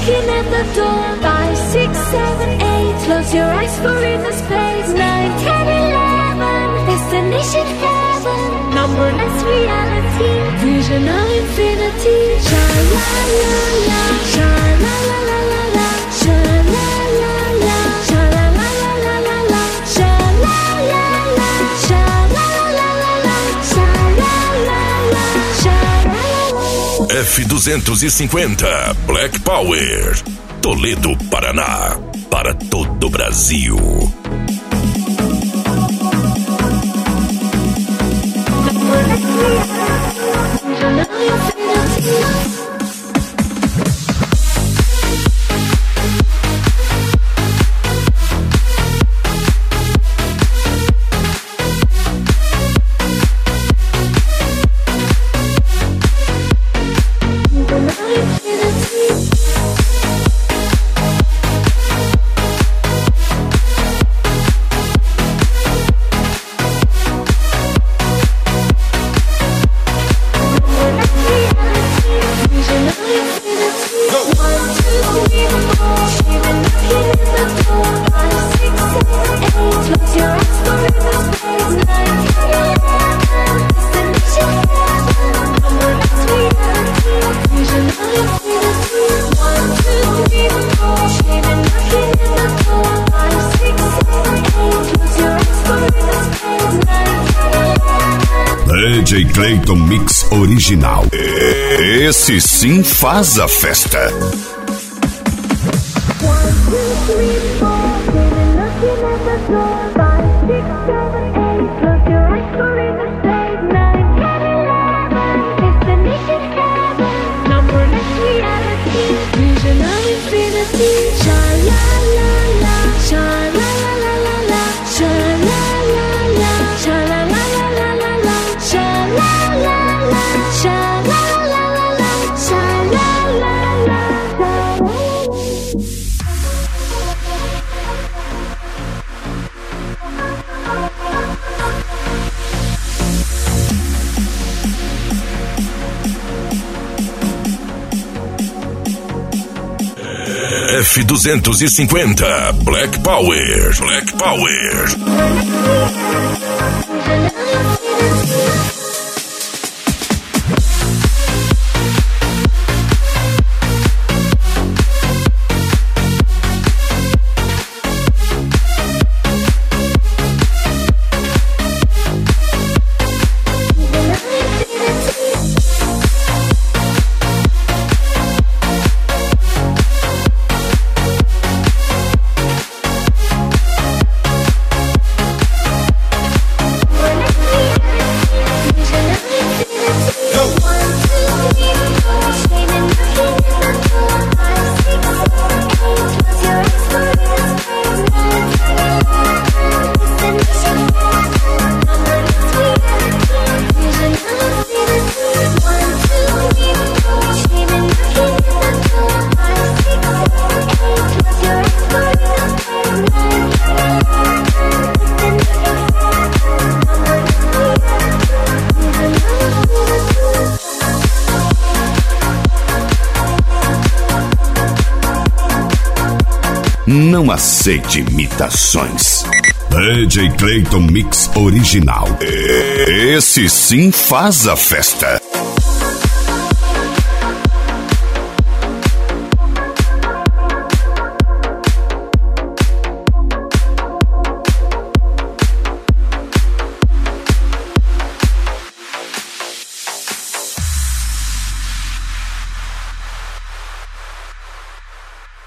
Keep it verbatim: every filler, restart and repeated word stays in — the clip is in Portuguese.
knocking at the door. Five, six, seven, eight. Close your eyes for inner space. Nine, ten, eleven. Destination heaven. Numberless reality. Vision of infinity. Sha la la la. Sha la la la la la. Sha la la la. Sha la la la la la la. Sha la la la. Sha la la la la. Sha la la la. Sha la la la. F duzentos e cinquenta Black Power, Toledo, Paraná, para todo o Brasil. D J Clayton Mix original. Esse sim faz a festa. F duzentos e cinquenta Black Power, Black Power. Não aceite imitações. D J Clayton Mix original. Esse sim faz a festa.